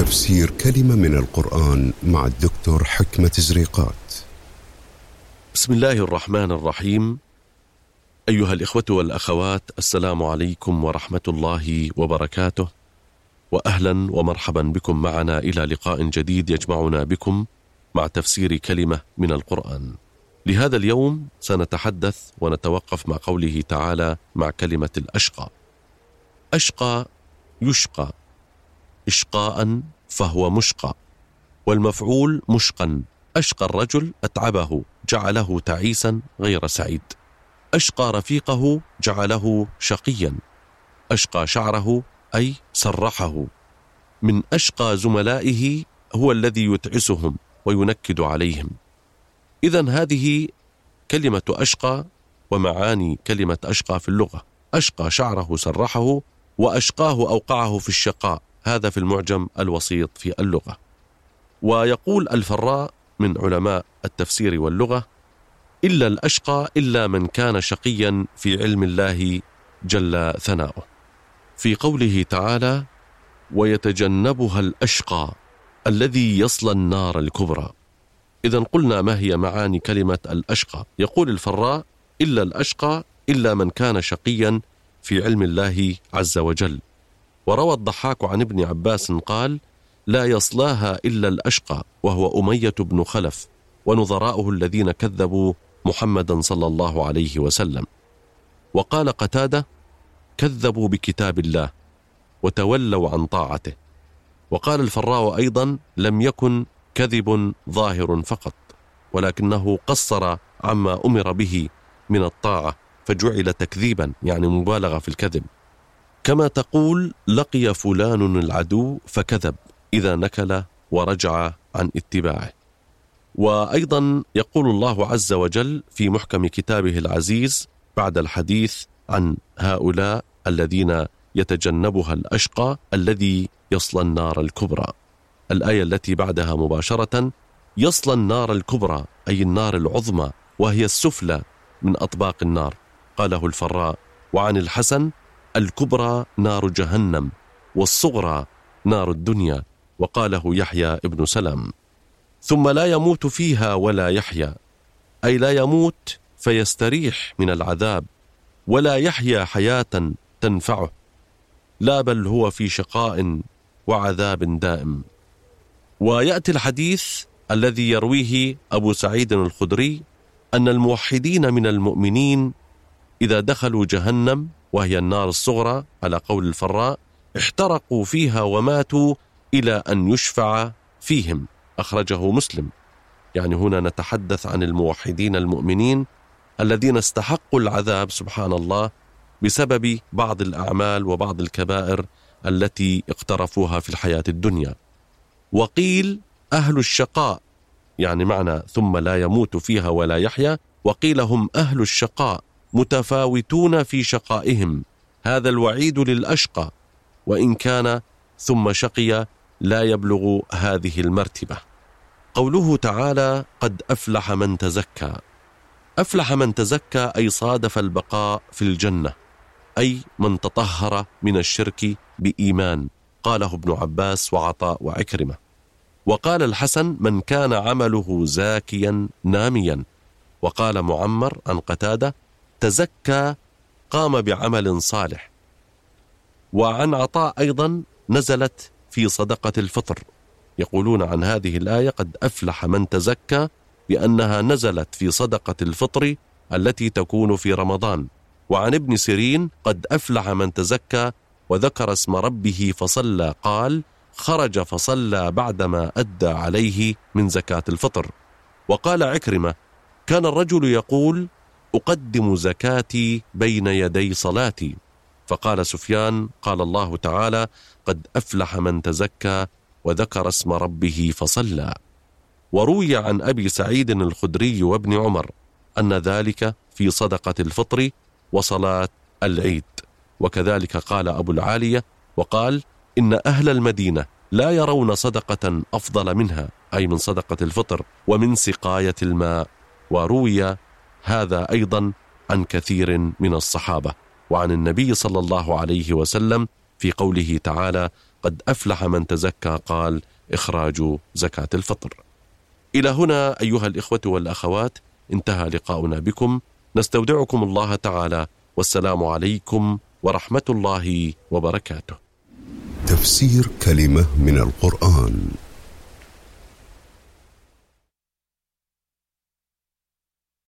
تفسير كلمة من القرآن مع الدكتور حكمة زريقات. بسم الله الرحمن الرحيم. أيها الإخوة والأخوات، السلام عليكم ورحمة الله وبركاته، وأهلا ومرحبا بكم معنا إلى لقاء جديد يجمعنا بكم مع تفسير كلمة من القرآن. لهذا اليوم سنتحدث ونتوقف مع قوله تعالى مع كلمة الأشقى. أشقى يشقى، إشقاء فهو مشقى، والمفعول مشقا. أشقى الرجل أتعبه، جعله تعيسا غير سعيد. أشقى رفيقه جعله شقيا. أشقى شعره أي سرحه. من أشقى زملائه هو الذي يتعسهم وينكد عليهم. إذن هذه كلمة أشقى ومعاني كلمة أشقى في اللغة. أشقى شعره سرحه، وأشقاه أوقعه في الشقاء. هذا في المعجم الوسيط في اللغة. ويقول الفراء من علماء التفسير واللغة: إلا الأشقى إلا من كان شقيا في علم الله جل ثناؤه. في قوله تعالى: ويتجنبها الأشقى الذي يصلى النار الكبرى. إذن قلنا ما هي معاني كلمة الأشقى. يقول الفراء: إلا الأشقى إلا من كان شقيا في علم الله عز وجل. وروى الضحاك عن ابن عباس قال: لا يصلاها إلا الأشقى، وهو أمية بن خلف ونظراؤه الذين كذبوا محمدا صلى الله عليه وسلم. وقال قتادة: كذبوا بكتاب الله وتولوا عن طاعته. وقال الفراء أيضا: لم يكن كذب ظاهر فقط، ولكنه قصر عما أمر به من الطاعة فجعل تكذيبا، يعني مبالغة في الكذب. كما تقول: لقي فلان العدو فكذب إذا نكل ورجع عن اتباعه. وأيضا يقول الله عز وجل في محكم كتابه العزيز بعد الحديث عن هؤلاء الذين يتجنبها الأشقى الذي يصلى النار الكبرى، الآية التي بعدها مباشرة: يصلى النار الكبرى أي النار العظمى، وهي السفلى من أطباق النار. قاله الفراء. وعن الحسن: الكبرى نار جهنم، والصغرى نار الدنيا. وقاله يحيى ابن سلام. ثم لا يموت فيها ولا يحيا، أي لا يموت فيستريح من العذاب، ولا يحيا حياة تنفعه، لا بل هو في شقاء وعذاب دائم. ويأتي الحديث الذي يرويه أبو سعيد الخدري أن الموحدين من المؤمنين إذا دخلوا جهنم، وهي النار الصغرى على قول الفراء، احترقوا فيها وماتوا إلى أن يشفع فيهم. أخرجه مسلم. يعني هنا نتحدث عن الموحدين المؤمنين الذين استحقوا العذاب سبحان الله بسبب بعض الأعمال وبعض الكبائر التي اقترفوها في الحياة الدنيا. وقيل أهل الشقاء، يعني معنى ثم لا يموت فيها ولا يحيا، وقيل هم أهل الشقاء متفاوتون في شقائهم. هذا الوعيد للأشقى، وإن كان ثم شقي لا يبلغ هذه المرتبة. قوله تعالى: قد أفلح من تزكى. أفلح من تزكى أي صادف البقاء في الجنة، أي من تطهر من الشرك بإيمان. قاله ابن عباس وعطاء وعكرمة. وقال الحسن: من كان عمله زاكيا ناميا. وقال معمر عن قتادة: تزكى قام بعمل صالح. وعن عطاء أيضا: نزلت في صدقة الفطر. يقولون عن هذه الآية: قد أفلح من تزكى، بأنها نزلت في صدقة الفطر التي تكون في رمضان. وعن ابن سيرين: قد أفلح من تزكى وذكر اسم ربه فصلى، قال: خرج فصلى بعدما أدى عليه من زكاة الفطر. وقال عكرمة: كان الرجل يقول: أقدم زكاتي بين يدي صلاتي. فقال سفيان: قال الله تعالى: قد أفلح من تزكى وذكر اسم ربه فصلى. وروي عن أبي سعيد الخدري وابن عمر أن ذلك في صدقة الفطر وصلاة العيد. وكذلك قال أبو العالية وقال: إن أهل المدينة لا يرون صدقة أفضل منها، أي من صدقة الفطر ومن سقاية الماء. وروي هذا أيضا عن كثير من الصحابة وعن النبي صلى الله عليه وسلم في قوله تعالى: قد أفلح من تزكى قال إخراج زكاة الفطر. إلى هنا أيها الإخوة والأخوات انتهى لقاؤنا بكم، نستودعكم الله تعالى، والسلام عليكم ورحمة الله وبركاته. تفسير كلمة من القرآن.